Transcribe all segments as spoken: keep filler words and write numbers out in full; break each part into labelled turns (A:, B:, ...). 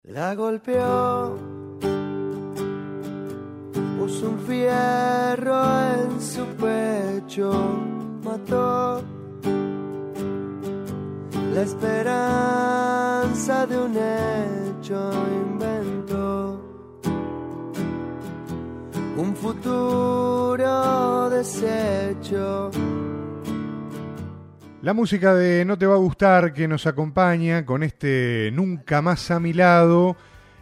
A: La golpeó, puso un fierro en su pecho, mató la esperanza de un hecho, inventó un futuro deshecho.
B: La música de No Te Va a Gustar que nos acompaña con este Nunca Más a Mi Lado,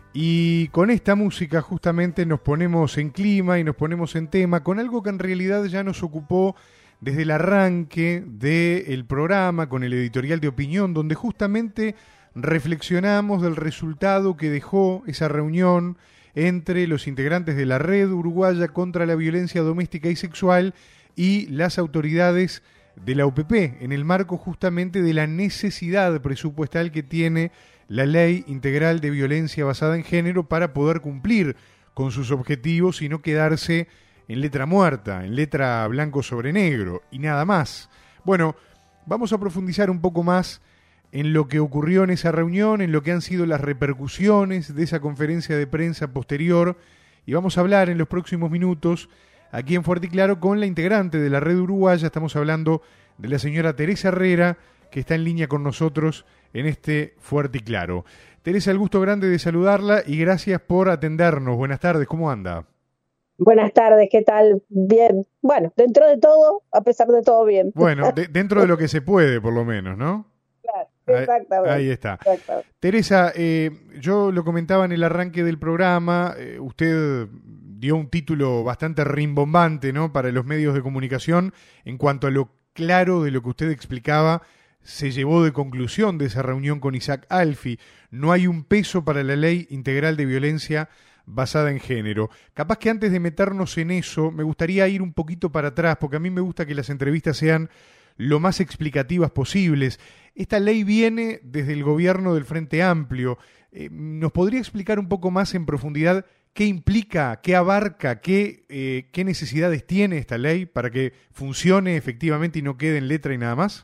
B: y con esta música justamente nos ponemos en clima y nos ponemos en tema con algo que en realidad ya nos ocupó desde el arranque del programa, con el editorial de opinión, donde justamente reflexionamos del resultado que dejó esa reunión entre los integrantes de la Red Uruguaya contra la Violencia Doméstica y Sexual y las autoridades de la U P P, en el marco justamente de la necesidad presupuestal que tiene la Ley Integral de Violencia Basada en Género para poder cumplir con sus objetivos y no quedarse en letra muerta, en letra blanco sobre negro y nada más. Bueno, vamos a profundizar un poco más en lo que ocurrió en esa reunión, en lo que han sido las repercusiones de esa conferencia de prensa posterior, y vamos a hablar en los próximos minutos aquí en Fuerte y Claro con la integrante de la Red Uruguaya. Estamos hablando de la señora Teresa Herrera, que está en línea con nosotros en este Fuerte y Claro. Teresa, el gusto grande de saludarla y gracias por atendernos. Buenas tardes, ¿cómo anda?
C: Buenas tardes, ¿qué tal? Bien. Bueno, dentro de todo, a pesar de todo, bien.
B: Bueno, de, dentro de lo que se puede, por lo menos, ¿no?
C: Claro, exactamente.
B: Ahí, ahí está.
C: Exactamente.
B: Teresa, eh, yo lo comentaba en el arranque del programa, eh, usted dio un título bastante rimbombante, ¿no?, para los medios de comunicación en cuanto a lo claro de lo que usted explicaba se llevó de conclusión de esa reunión con Isaac Alfi. No hay un peso para la Ley Integral de Violencia Basada en Género. Capaz que antes de meternos en eso, me gustaría ir un poquito para atrás, porque a mí me gusta que las entrevistas sean lo más explicativas posibles. Esta ley viene desde el gobierno del Frente Amplio. Eh, ¿Nos podría explicar un poco más en profundidad qué implica, qué abarca, qué, eh, qué necesidades tiene esta ley para que funcione efectivamente y no quede en letra y nada más?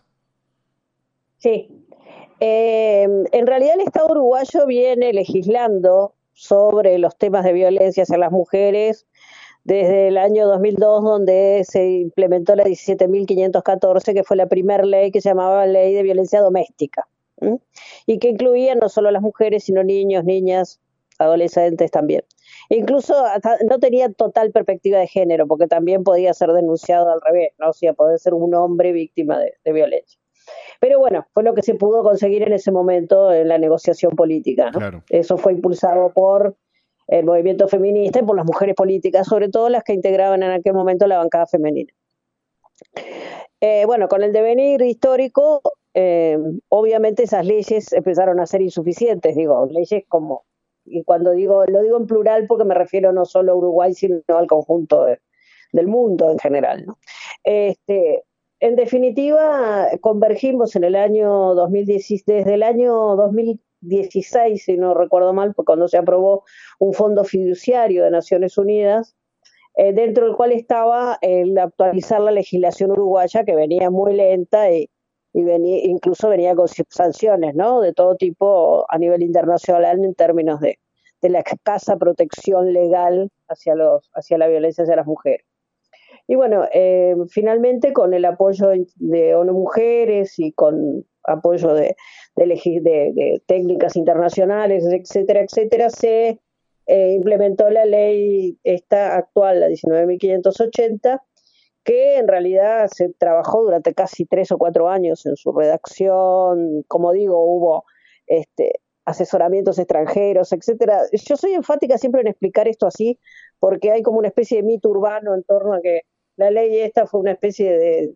C: Sí. Eh, en realidad el Estado uruguayo viene legislando sobre los temas de violencia hacia las mujeres desde el año dos mil dos, donde se implementó la diecisiete mil quinientos catorce, que fue la primera ley que se llamaba Ley de Violencia Doméstica, ¿sí? Y que incluía no solo a las mujeres, sino niños, niñas, adolescentes también. Incluso hasta no tenía total perspectiva de género, porque también podía ser denunciado al revés, ¿no? O sea, poder ser un hombre víctima de, de violencia. Pero bueno, fue lo que se pudo conseguir en ese momento en la negociación política, ¿no? Claro. Eso fue impulsado por el movimiento feminista y por las mujeres políticas, sobre todo las que integraban en aquel momento la bancada femenina. Eh, bueno, con el devenir histórico, eh, obviamente esas leyes empezaron a ser insuficientes, digo, leyes como, y cuando digo, lo digo en plural porque me refiero no solo a Uruguay, sino al conjunto de, del mundo en general, ¿no? Este, en definitiva, convergimos en el año dos mil dieciséis, desde el año dos mil dieciséis, si no recuerdo mal, fue cuando se aprobó un fondo fiduciario de Naciones Unidas, eh, dentro del cual estaba el actualizar la legislación uruguaya, que venía muy lenta y, y venía, incluso venía con sanciones, ¿no?, de todo tipo a nivel internacional en términos de, de la escasa protección legal hacia, los, hacia la violencia hacia las mujeres. Y bueno, eh, finalmente con el apoyo de ONU Mujeres y con apoyo de, de, de, de técnicas internacionales, etcétera, etcétera, se eh, implementó la ley esta actual, la diecinueve mil quinientos ochenta, que en realidad se trabajó durante casi tres o cuatro años en su redacción. Como digo, hubo este, asesoramientos extranjeros, etcétera. Yo soy enfática siempre en explicar esto así, porque hay como una especie de mito urbano en torno a que la ley esta fue una especie de,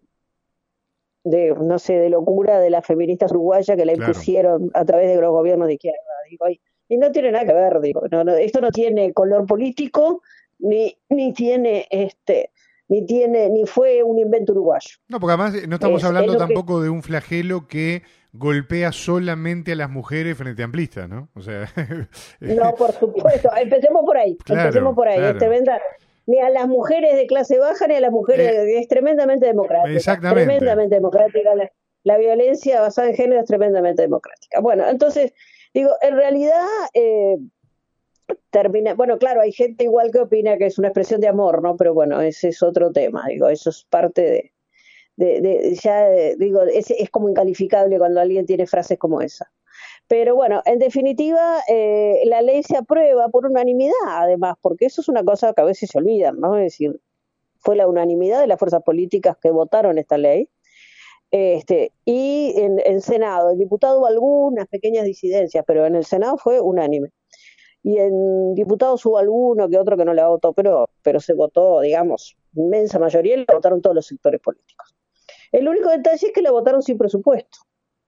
C: de no sé, de locura de las feministas uruguayas que la impusieron, claro, a través de los gobiernos de izquierda. Digo, y, y no tiene nada que ver, digo, no, no, esto no tiene color político, ni, ni tiene este, ni tiene, ni fue un invento uruguayo.
B: No, porque además no estamos es, hablando es tampoco que... de un flagelo que golpea solamente a las mujeres frente amplistas, ¿no? O sea,
C: no, por supuesto. Empecemos por ahí. Claro, empecemos por ahí. Claro. Es tremenda. Ni a las mujeres de clase baja ni a las mujeres, eh, es tremendamente democrática.
B: Exactamente.
C: Tremendamente democrática. La, la violencia basada en género es tremendamente democrática. Bueno, entonces, Digo, en realidad, eh, termina, bueno, claro, hay gente igual que opina que es una expresión de amor, ¿no? Pero bueno, ese es otro tema, digo, eso es parte de, de, de ya, eh, digo, es, es como incalificable cuando alguien tiene frases como esa. Pero bueno, en definitiva, eh, la ley se aprueba por unanimidad, además, porque eso es una cosa que a veces se olvidan, ¿no? Es decir, fue la unanimidad de las fuerzas políticas que votaron esta ley. Este, y en el Senado, en diputado hubo algunas pequeñas disidencias, pero en el Senado fue unánime. Y en diputados hubo alguno que otro que no la votó, pero, pero se votó, digamos, inmensa mayoría, y la votaron todos los sectores políticos. El único detalle es que la votaron sin presupuesto.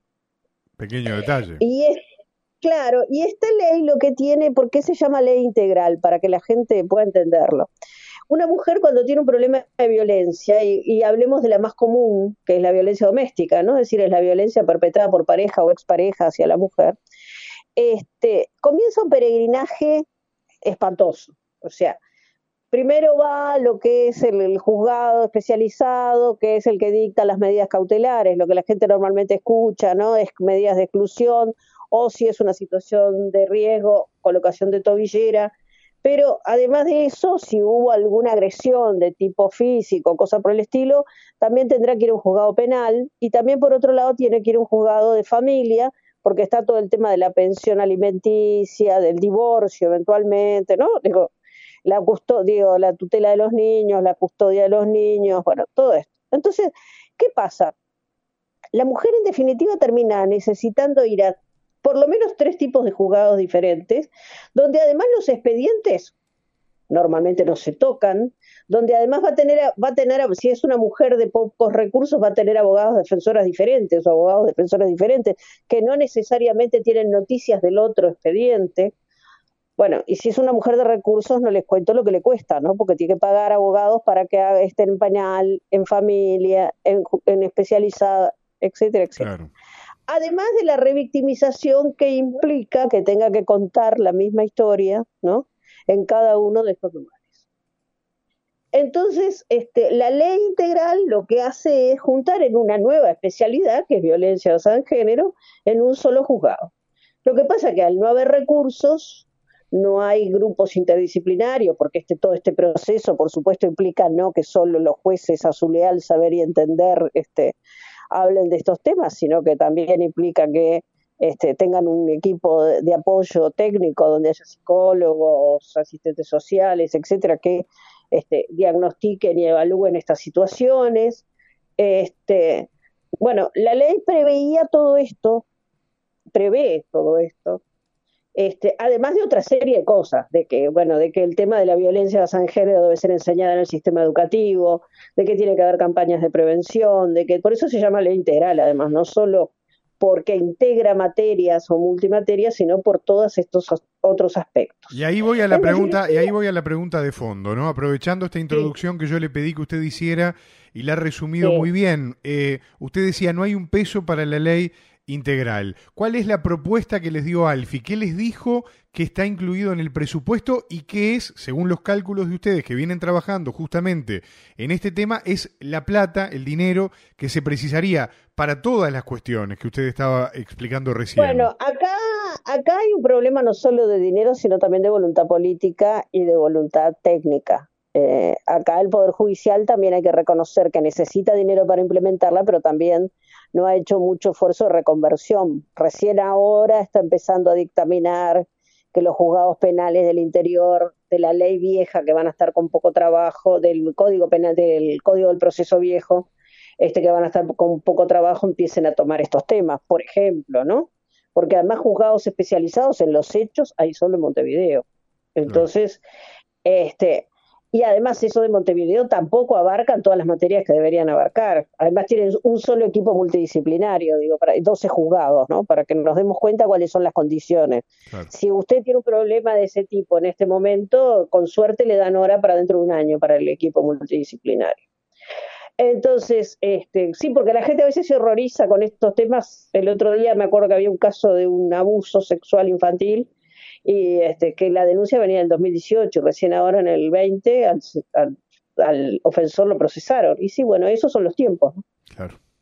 B: Pequeño detalle.
C: Y es, claro, y esta ley lo que tiene, ¿por qué se llama ley integral? Para que la gente pueda entenderlo. Una mujer cuando tiene un problema de violencia, y, y hablemos de la más común, que es la violencia doméstica, ¿no? Es decir, es la violencia perpetrada por pareja o expareja hacia la mujer, este, comienza un peregrinaje espantoso. O sea, primero va lo que es el, el juzgado especializado, que es el que dicta las medidas cautelares, lo que la gente normalmente escucha, ¿no? Es medidas de exclusión, o si es una situación de riesgo, colocación de tobillera. Pero además de eso, si hubo alguna agresión de tipo físico, cosa por el estilo, también tendrá que ir a un juzgado penal, y también por otro lado tiene que ir a un juzgado de familia, porque está todo el tema de la pensión alimenticia, del divorcio eventualmente, ¿no? Digo, la custodia, digo, la tutela de los niños, la custodia de los niños, bueno, todo esto. Entonces, ¿qué pasa? La mujer en definitiva termina necesitando ir a por lo menos tres tipos de juzgados diferentes, donde además los expedientes normalmente no se tocan, donde además va a tener, va a tener, si es una mujer de pocos recursos, va a tener abogados defensoras diferentes o abogados defensores diferentes, que no necesariamente tienen noticias del otro expediente. Bueno, y si es una mujer de recursos, no les cuento lo que le cuesta, ¿no? Porque tiene que pagar abogados para que estén en pañal, en familia, en, en especializada, etcétera, etcétera. Claro. Además de la revictimización que implica que tenga que contar la misma historia, ¿no? En cada uno de estos lugares. Entonces, este, la ley integral lo que hace es juntar en una nueva especialidad, que es violencia basada en género, en un solo juzgado. Lo que pasa es que al no haber recursos, no hay grupos interdisciplinarios, porque este, todo este proceso, por supuesto, implica no que solo los jueces a su leal saber y entender este, hablen de estos temas, sino que también implica que este, tengan un equipo de, de apoyo técnico donde haya psicólogos, asistentes sociales, etcétera, que este, diagnostiquen y evalúen estas situaciones. Este, bueno, la ley preveía todo esto, prevé todo esto, Este, además de otra serie de cosas, de que, bueno, de que el tema de la violencia basada en género debe ser enseñada en el sistema educativo, de que tiene que haber campañas de prevención, de que por eso se llama ley integral, además, no solo porque integra materias o multimaterias, sino por todos estos otros aspectos.
B: Y ahí voy a la pregunta, y ahí voy a la pregunta de fondo, ¿no? Aprovechando esta introducción sí. que yo le pedí que usted hiciera y la ha resumido sí. muy bien. Eh, usted decía, no hay un peso para la ley integral. ¿Cuál es la propuesta que les dio Alfi? ¿Qué les dijo que está incluido en el presupuesto y qué es, según los cálculos de ustedes que vienen trabajando justamente en este tema, es la plata, el dinero que se precisaría para todas las cuestiones que usted estaba explicando recién?
C: Bueno, acá, acá hay un problema no solo de dinero, sino también de voluntad política y de voluntad técnica. Eh, acá el Poder Judicial también hay que reconocer que necesita dinero para implementarla, pero también no ha hecho mucho esfuerzo de reconversión. Recién ahora está empezando a dictaminar que los juzgados penales del interior de la ley vieja, que van a estar con poco trabajo, del Código Penal, del Código del Proceso Viejo, este que van a estar con poco trabajo, empiecen a tomar estos temas, por ejemplo, ¿no? Porque además juzgados especializados en los hechos hay solo en Montevideo. Entonces, este... Y además eso de Montevideo tampoco abarcan todas las materias que deberían abarcar. Además tienen un solo equipo multidisciplinario, digo, para doce juzgados, ¿no? Para que nos demos cuenta cuáles son las condiciones. Claro. Si usted tiene un problema de ese tipo en este momento, con suerte le dan hora para dentro de un año para el equipo multidisciplinario. Entonces, este, sí, porque la gente a veces se horroriza con estos temas. El otro día me acuerdo que había un caso de un abuso sexual infantil y este, que la denuncia venía en el dos mil dieciocho, recién ahora en el veinte al, al, al ofensor lo procesaron. Y sí, bueno, esos son los tiempos, ¿no?
B: Claro.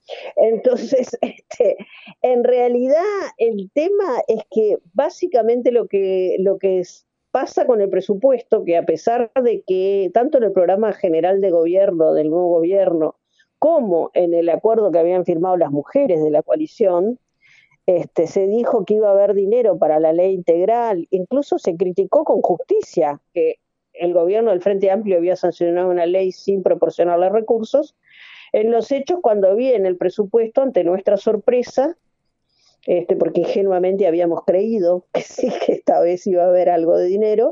C: Entonces, este, en realidad el tema es que básicamente lo que, lo que es, pasa con el presupuesto, que a pesar de que tanto en el programa general de gobierno del nuevo gobierno como en el acuerdo que habían firmado las mujeres de la coalición, este, se dijo que iba a haber dinero para la ley integral, incluso se criticó con justicia que el gobierno del Frente Amplio había sancionado una ley sin proporcionarle recursos. En los hechos, cuando vi en el presupuesto, ante nuestra sorpresa, este, porque ingenuamente habíamos creído que sí, que esta vez iba a haber algo de dinero,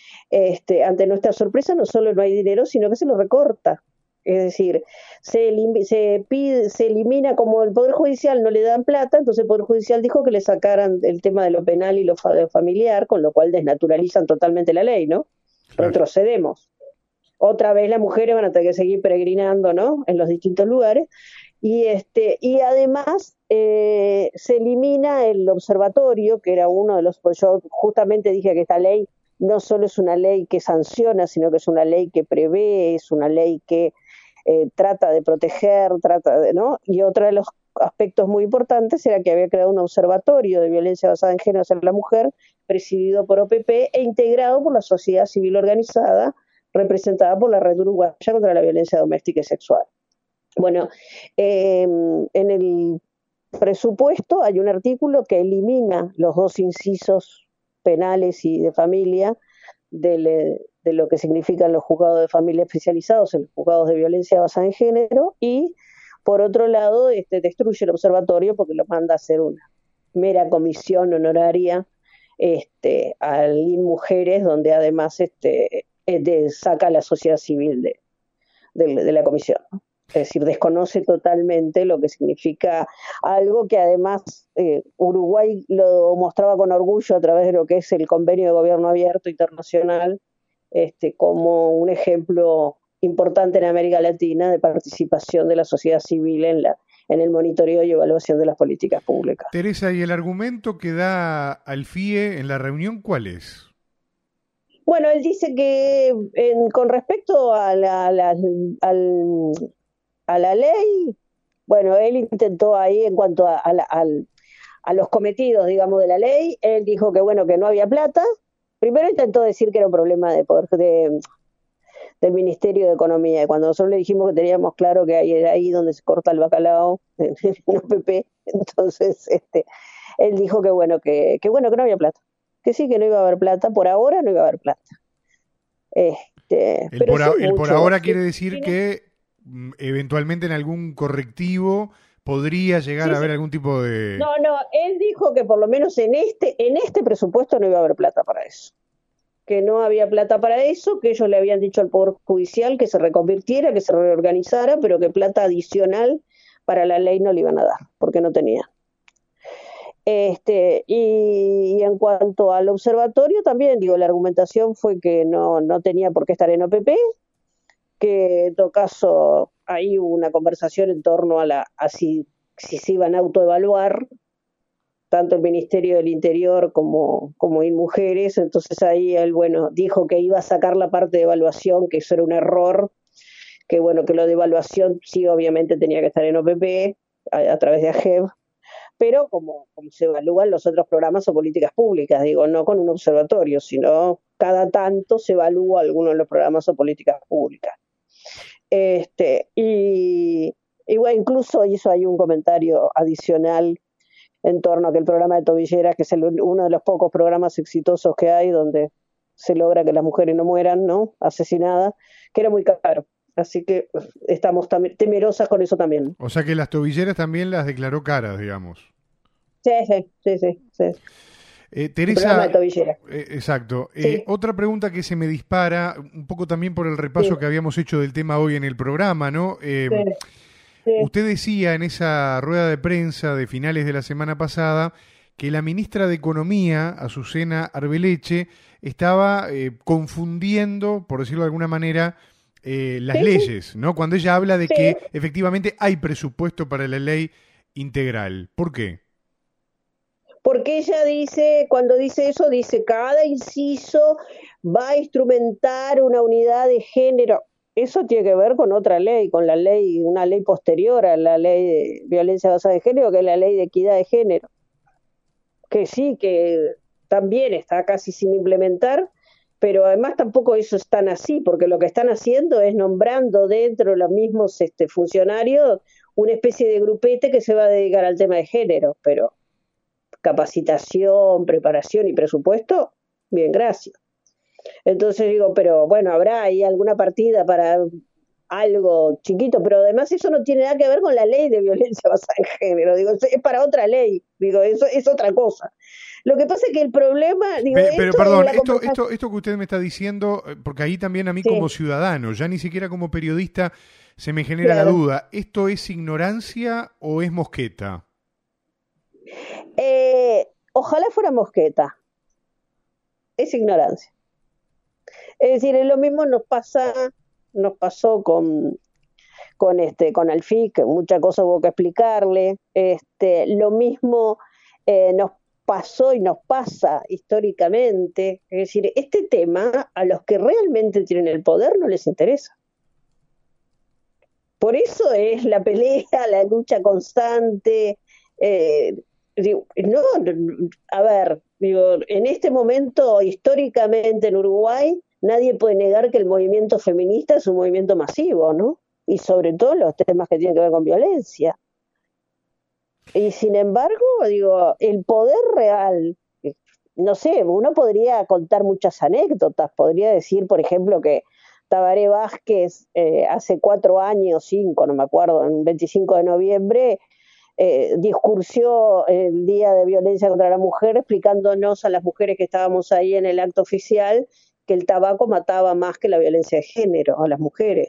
C: este, ante nuestra sorpresa no solo no hay dinero, sino que se lo recorta. Es decir, se, elim se, pide, se elimina, como el Poder Judicial no le dan plata, entonces el Poder Judicial dijo que le sacaran el tema de lo penal y lo familiar, con lo cual desnaturalizan totalmente la ley, ¿no? Claro. Retrocedemos. Otra vez las mujeres van a tener que seguir peregrinando, ¿no?, en los distintos lugares. Y, este, y además eh, se elimina el observatorio, que era uno de los... Pues yo justamente dije que esta ley no solo es una ley que sanciona, sino que es una ley que prevé, es una ley que eh, trata de proteger, trata de, ¿no? Y otro de los aspectos muy importantes era que había creado un observatorio de violencia basada en género hacia la mujer, presidido por O P P e integrado por la sociedad civil organizada, representada por la Red Uruguaya contra la Violencia Doméstica y Sexual. Bueno, eh, en el presupuesto hay un artículo que elimina los dos incisos penales y de familia de, de lo que significan los juzgados de familia especializados en los juzgados de violencia basada en género, y por otro lado este, destruye el observatorio porque lo manda a hacer una mera comisión honoraria este, al I N Mujeres, donde además este, de, saca a la sociedad civil de, de, de la comisión, ¿no? Es decir, desconoce totalmente lo que significa algo que además eh, Uruguay lo mostraba con orgullo a través de lo que es el convenio de gobierno abierto internacional, este, como un ejemplo importante en América Latina de participación de la sociedad civil en la en el monitoreo y evaluación de las políticas públicas.
B: Teresa, ¿y el argumento que da al F I E en la reunión cuál es?
C: Bueno, él dice que en, con respecto a la, la, al, a la ley, bueno, él intentó ahí en cuanto a, a, la, a, a los cometidos, digamos, de la ley, él dijo que bueno, que no había plata. Primero intentó decir que era un problema de poder de, del Ministerio de Economía, y cuando nosotros le dijimos que teníamos claro que ahí era ahí donde se corta el bacalao en O P P, entonces este, él dijo que bueno, que, que bueno, que no había plata, que sí, que no iba a haber plata, por ahora no iba a haber plata. Este,
B: el
C: pero
B: por,
C: sí
B: el
C: mucho,
B: por ahora
C: sí,
B: quiere decir
C: sí,
B: que mm, eventualmente en algún correctivo podría llegar
C: sí,
B: a haber
C: sí.
B: algún tipo de...
C: No, no, él dijo que por lo menos en este, en este presupuesto no iba a haber plata para eso. Que no había plata para eso, que ellos le habían dicho al Poder Judicial que se reconvirtiera, que se reorganizara, pero que plata adicional para la ley no le iban a dar, porque no tenía. Este, y, y en cuanto al observatorio también, digo, la argumentación fue que no, no tenía por qué estar en O P P, que en todo caso ahí hubo una conversación en torno a, la, a si, si se iban a autoevaluar, tanto el Ministerio del Interior como, como I N Mujeres, entonces ahí él, bueno, dijo que iba a sacar la parte de evaluación, que eso era un error, que bueno, que lo de evaluación sí obviamente tenía que estar en O P P, a, a través de A G E B, pero como, como se evalúan los otros programas o políticas públicas, digo, no con un observatorio, sino cada tanto se evalúa alguno de los programas o políticas públicas. Este, y, y bueno, incluso hizo ahí un comentario adicional en torno a que el programa de tobilleras, que es el, uno de los pocos programas exitosos que hay, donde se logra que las mujeres no mueran, ¿no?, asesinadas, que era muy caro. Así que estamos temerosas con eso también.
B: O sea que las tobilleras también las declaró caras, digamos.
C: Sí, sí, sí, sí. sí.
B: Eh, Teresa,
C: eh,
B: exacto.
C: Sí.
B: Eh, otra pregunta que se me dispara, un poco también por el repaso
C: sí.
B: que habíamos hecho del tema hoy en el programa, ¿no? Eh,
C: sí. Sí.
B: Usted decía en esa rueda de prensa de finales de la semana pasada que la ministra de Economía, Azucena Arbeleche, estaba eh, confundiendo, por decirlo de alguna manera, eh, las
C: sí,
B: leyes,
C: sí.
B: ¿no? Cuando ella habla de
C: sí.
B: que efectivamente hay presupuesto para la ley integral. ¿Por qué?
C: Porque ella dice, cuando dice eso, dice cada inciso va a instrumentar una unidad de género. eso tiene que ver con otra ley, con la ley, una ley posterior a la ley de violencia basada en género, que es la ley de equidad de género, que sí, que también está casi sin implementar, pero además tampoco eso es tan así, porque lo que están haciendo es nombrando dentro de los mismos este, funcionarios una especie de grupete que se va a dedicar al tema de género, pero capacitación, preparación y presupuesto, bien, gracias. Entonces digo, pero bueno, habrá ahí alguna partida para algo chiquito, pero además eso no tiene nada que ver con la ley de violencia basada en género, digo, es para otra ley, digo, eso es otra cosa. Lo que pasa es que el problema, digo,
B: Pero, pero perdón, esto,
C: conversación...
B: esto, esto que usted me está diciendo, porque ahí también a mí
C: sí.
B: como ciudadano, ya ni siquiera como periodista, se me genera
C: claro.
B: la duda, ¿esto es ignorancia o es mosqueta?
C: Eh, ojalá fuera mosqueta, es ignorancia. Es decir, es lo mismo nos pasa, nos pasó con, con este, con Alfie, que muchas cosas hubo que explicarle. Este, lo mismo eh, nos pasó y nos pasa históricamente. Es decir, este tema a los que realmente tienen el poder no les interesa. Por eso es la pelea, la lucha constante. Eh, digo, no, a ver, digo, en este momento históricamente en Uruguay nadie puede negar que el movimiento feminista es un movimiento masivo, ¿no? Y sobre todo los temas que tienen que ver con violencia. Y sin embargo, digo, el poder real, no sé, uno podría contar muchas anécdotas, podría decir, por ejemplo, que Tabaré Vázquez eh, hace cuatro años, cinco, no me acuerdo, en veinticinco de noviembre, eh, discursió el Día de Violencia contra la Mujer, explicándonos a las mujeres que estábamos ahí en el acto oficial que el tabaco mataba más que la violencia de género a las mujeres.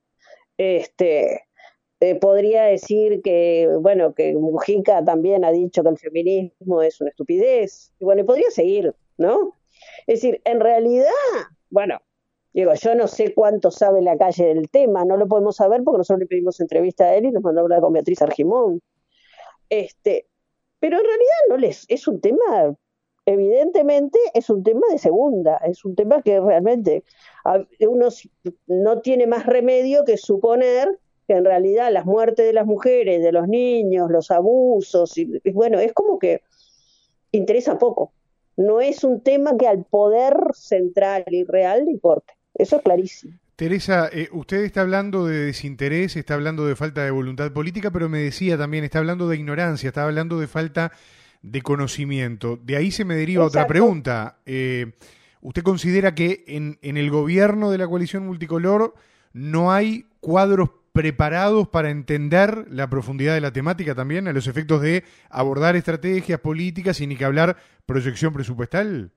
C: Este, eh, podría decir que, bueno, que Mujica también ha dicho que el feminismo es una estupidez. Y bueno, y podría seguir, ¿no? Es decir, en realidad, bueno, digo, yo no sé cuánto sabe la calle del tema, no lo podemos saber porque nosotros le pedimos entrevista a él y nos mandó a hablar con Beatriz Argimón. Este, pero en realidad no les, es un tema, evidentemente es un tema de segunda, es un tema que realmente uno no tiene más remedio que suponer que en realidad las muertes de las mujeres, de los niños, los abusos, y, y bueno, es como que interesa poco. No es un tema que al poder central y real le importe. Eso es clarísimo.
B: Teresa, eh, usted está hablando de desinterés, está hablando de falta de voluntad política, pero me decía también, está hablando de ignorancia, está hablando de falta de conocimiento. De ahí se me deriva
C: Exacto.
B: otra pregunta. Eh, ¿Usted considera que en, en el gobierno de la coalición multicolor no hay cuadros preparados para entender la profundidad de la temática también, a los efectos de abordar estrategias políticas y ni que hablar proyección presupuestal?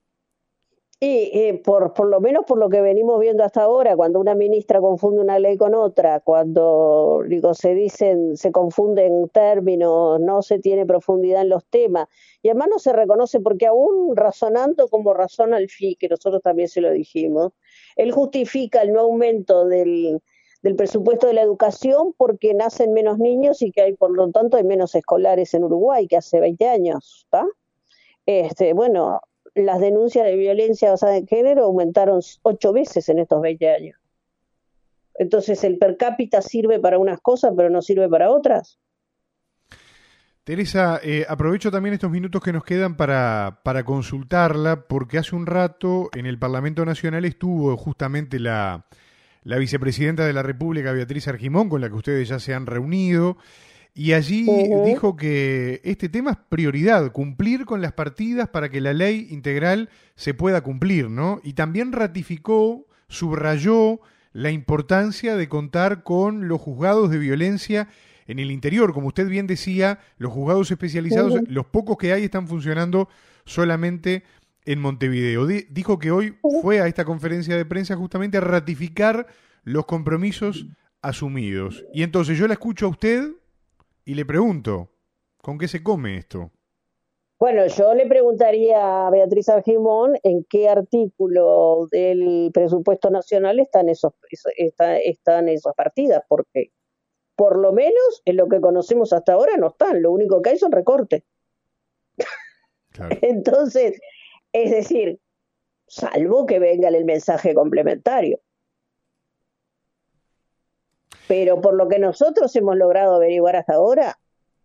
C: Y eh, por, por lo menos por lo que venimos viendo hasta ahora, cuando una ministra confunde una ley con otra, cuando digo se dicen, se confunden términos, no se tiene profundidad en los temas, y además no se reconoce porque aún razonando como razona Alfie, que nosotros también se lo dijimos, él justifica el no aumento del, del presupuesto de la educación porque nacen menos niños y que hay, por lo tanto, hay menos escolares en Uruguay que hace veinte años, ¿está? Este, bueno, las denuncias de violencia basada en género aumentaron ocho veces en estos veinte años. Entonces, ¿el per cápita sirve para unas cosas, pero no sirve para otras?
B: Teresa, eh, aprovecho también estos minutos que nos quedan para, para consultarla, porque hace un rato en el Parlamento Nacional estuvo justamente la, la vicepresidenta de la República, Beatriz Argimón, con la que ustedes ya se han reunido, y allí uh-huh. dijo que este tema es prioridad, cumplir con las partidas para que la ley integral se pueda cumplir, ¿no? Y también ratificó, subrayó la importancia de contar con los juzgados de violencia en el interior. Como usted bien decía, los juzgados especializados, uh-huh. los pocos que hay están funcionando solamente en Montevideo. D- dijo que hoy uh-huh. fue a esta conferencia de prensa justamente a ratificar los compromisos asumidos. Y entonces yo la escucho a usted y le pregunto, ¿con qué se come esto?
C: Bueno, yo le preguntaría a Beatriz Argimón en qué artículo del presupuesto nacional están, esos, está, están esas partidas, porque por lo menos en lo que conocemos hasta ahora no están, lo único que hay son recortes. Claro. Entonces, es decir, salvo que venga el mensaje complementario. pero por lo que nosotros hemos logrado averiguar hasta ahora,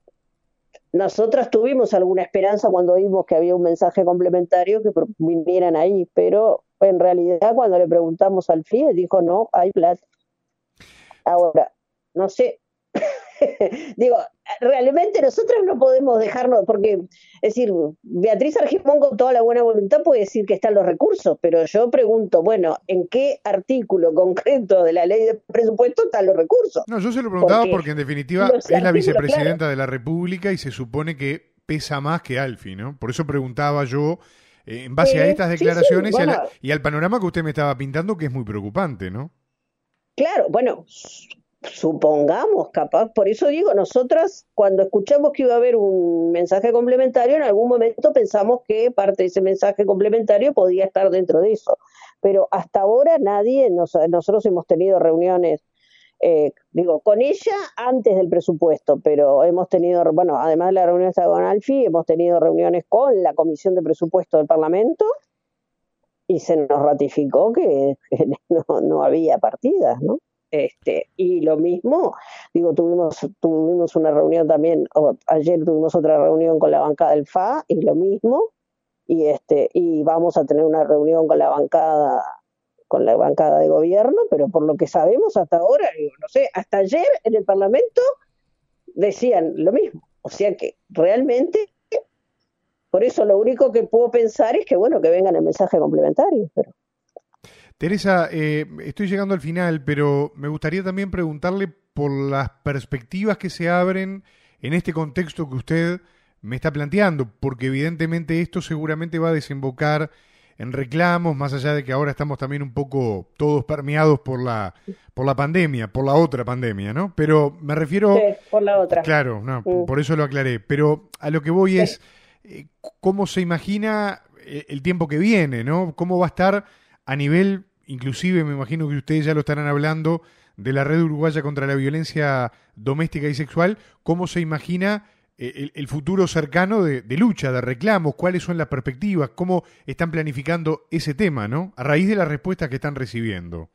C: nosotras tuvimos alguna esperanza cuando vimos que había un mensaje complementario que vinieran ahí, pero en realidad cuando le preguntamos al F I E dijo no, hay plata. Ahora, no sé, digo, realmente nosotros no podemos dejarnos, porque, es decir, Beatriz Argimón con toda la buena voluntad puede decir que están los recursos, pero yo pregunto, bueno, ¿en qué artículo concreto de la ley de presupuesto están los recursos?
B: No, yo se lo preguntaba porque, porque en definitiva es la vicepresidenta
C: claro.
B: de la República y se supone que pesa más que Alfi, ¿no? Por eso preguntaba yo, eh, en base
C: sí,
B: a estas declaraciones
C: sí, sí,
B: y,
C: bueno,
B: a la, y al panorama que usted me estaba pintando, que es muy preocupante, ¿no?
C: Claro, bueno, supongamos, capaz, por eso digo, nosotras cuando escuchamos que iba a haber un mensaje complementario, en algún momento pensamos que parte de ese mensaje complementario podía estar dentro de eso, pero hasta ahora nadie, nos, nosotros hemos tenido reuniones, eh, digo, con ella antes del presupuesto, pero hemos tenido, bueno, además de la reunión con Alfi, hemos tenido reuniones con la Comisión de Presupuesto del Parlamento, y se nos ratificó que, que no, no había partidas, ¿no? Este, y lo mismo, digo, tuvimos tuvimos una reunión también, o ayer tuvimos otra reunión con la bancada del F A y lo mismo, y este y vamos a tener una reunión con la bancada con la bancada de gobierno, pero por lo que sabemos hasta ahora, digo, no sé, hasta ayer en el Parlamento decían lo mismo, o sea que realmente por eso lo único que puedo pensar es que, bueno, que vengan el mensaje complementario. Pero...
B: Teresa, eh, estoy llegando al final, pero me gustaría también preguntarle por las perspectivas que se abren en este contexto que usted me está planteando, porque evidentemente esto seguramente va a desembocar en reclamos, más allá de que ahora estamos también un poco todos permeados por la por la pandemia, por la otra pandemia, ¿no? Pero me refiero...
C: Sí, por la otra.
B: Claro, no,
C: mm.
B: por eso lo aclaré, pero a lo que voy
C: sí.
B: es... ¿Cómo se imagina el tiempo que viene, ¿no? ¿Cómo va a estar a nivel, inclusive me imagino que ustedes ya lo estarán hablando, de la Red Uruguaya contra la Violencia Doméstica y Sexual? ¿Cómo se imagina el, el futuro cercano de, de lucha, de reclamos? ¿Cuáles son las perspectivas? ¿Cómo están planificando ese tema, ¿no? A raíz de las respuestas que están recibiendo.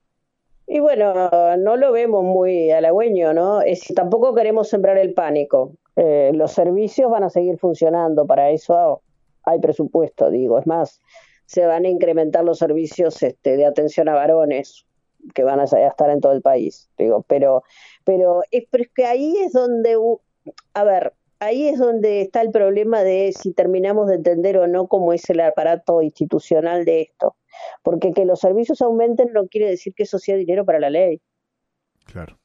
C: Y bueno, no lo vemos muy halagüeño, ¿no? Es, tampoco queremos sembrar el pánico. Eh, los servicios van a seguir funcionando, para eso hay presupuesto, digo. Es más, se van a incrementar los servicios este, de atención a varones, que van a estar en todo el país, digo. Pero, pero es, pero es que ahí es donde, a ver, ahí es donde está el problema de si terminamos de entender o no cómo es el aparato institucional de esto. Porque que los servicios aumenten no quiere decir que eso sea dinero para la ley.
B: Claro.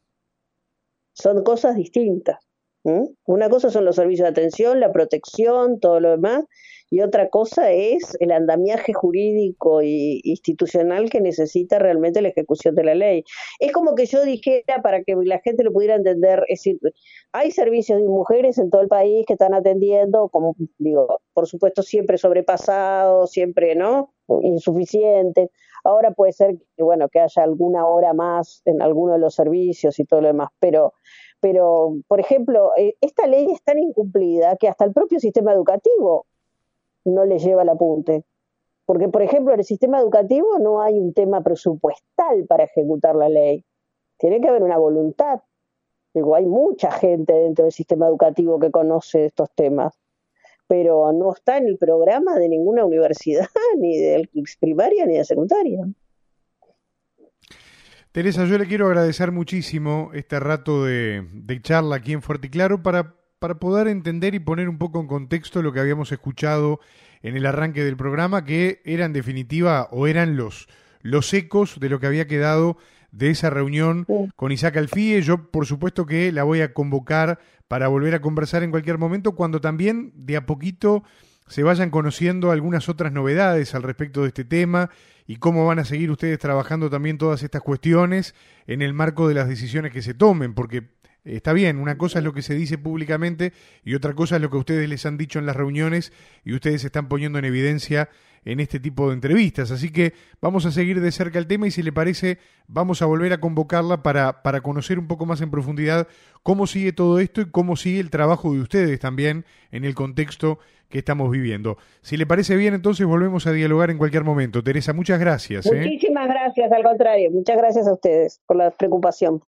C: Son cosas distintas. ¿Mm? Una cosa son los servicios de atención, la protección, todo lo demás, y otra cosa es el andamiaje jurídico e institucional que necesita realmente la ejecución de la ley. Es como que yo dijera, para que la gente lo pudiera entender, es decir, hay servicios de mujeres en todo el país que están atendiendo, como digo, por supuesto siempre sobrepasados, siempre, ¿no?, insuficientes. Ahora puede ser que, bueno, que haya alguna hora más en alguno de los servicios y todo lo demás, pero Pero, por ejemplo, esta ley es tan incumplida que hasta el propio sistema educativo no le lleva el apunte. Porque, por ejemplo, en el sistema educativo no hay un tema presupuestal para ejecutar la ley. Tiene que haber una voluntad. Digo, hay mucha gente dentro del sistema educativo que conoce estos temas, pero no está en el programa de ninguna universidad, ni de primaria ni de secundaria.
B: Teresa, yo le quiero agradecer muchísimo este rato de, de charla aquí en Fuerte y Claro para, para poder entender y poner un poco en contexto lo que habíamos escuchado en el arranque del programa, que era en definitiva o eran los, los ecos de lo que había quedado de esa reunión sí. con Isaac Alfie. Yo por supuesto que la voy a convocar para volver a conversar en cualquier momento, cuando también de a poquito se vayan conociendo algunas otras novedades al respecto de este tema y cómo van a seguir ustedes trabajando también todas estas cuestiones en el marco de las decisiones que se tomen, porque está bien, una cosa es lo que se dice públicamente y otra cosa es lo que ustedes les han dicho en las reuniones y ustedes están poniendo en evidencia en este tipo de entrevistas. Así que vamos a seguir de cerca el tema y si le parece vamos a volver a convocarla para, para conocer un poco más en profundidad cómo sigue todo esto y cómo sigue el trabajo de ustedes también en el contexto que estamos viviendo. Si le parece bien, entonces volvemos a dialogar en cualquier momento. Teresa, muchas gracias.
C: Muchísimas ¿eh? gracias, al contrario. Muchas gracias a ustedes por la preocupación.